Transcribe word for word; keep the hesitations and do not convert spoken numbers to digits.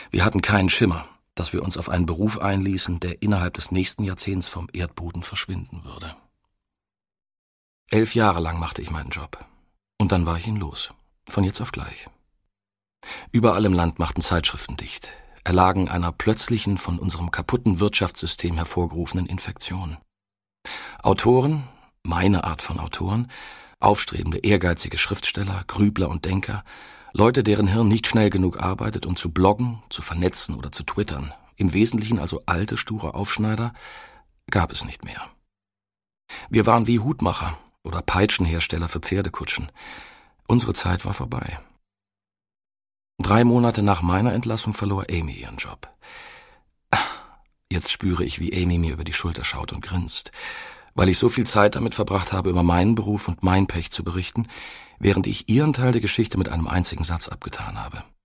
Wir hatten keinen Schimmer, dass wir uns auf einen Beruf einließen, der innerhalb des nächsten Jahrzehnts vom Erdboden verschwinden würde. Elf Jahre lang machte ich meinen Job. Und dann war ich ihn los. Von jetzt auf gleich. Überall im Land machten Zeitschriften dicht, erlagen einer plötzlichen, von unserem kaputten Wirtschaftssystem hervorgerufenen Infektion. Autoren, meine Art von Autoren, aufstrebende, ehrgeizige Schriftsteller, Grübler und Denker, Leute, deren Hirn nicht schnell genug arbeitet, um zu bloggen, zu vernetzen oder zu twittern, im Wesentlichen also alte, sture Aufschneider, gab es nicht mehr. Wir waren wie Hutmacher oder Peitschenhersteller für Pferdekutschen. Unsere Zeit war vorbei. Drei Monate nach meiner Entlassung verlor Amy ihren Job. Jetzt spüre ich, wie Amy mir über die Schulter schaut und grinst, weil ich so viel Zeit damit verbracht habe, über meinen Beruf und mein Pech zu berichten, während ich ihren Teil der Geschichte mit einem einzigen Satz abgetan habe.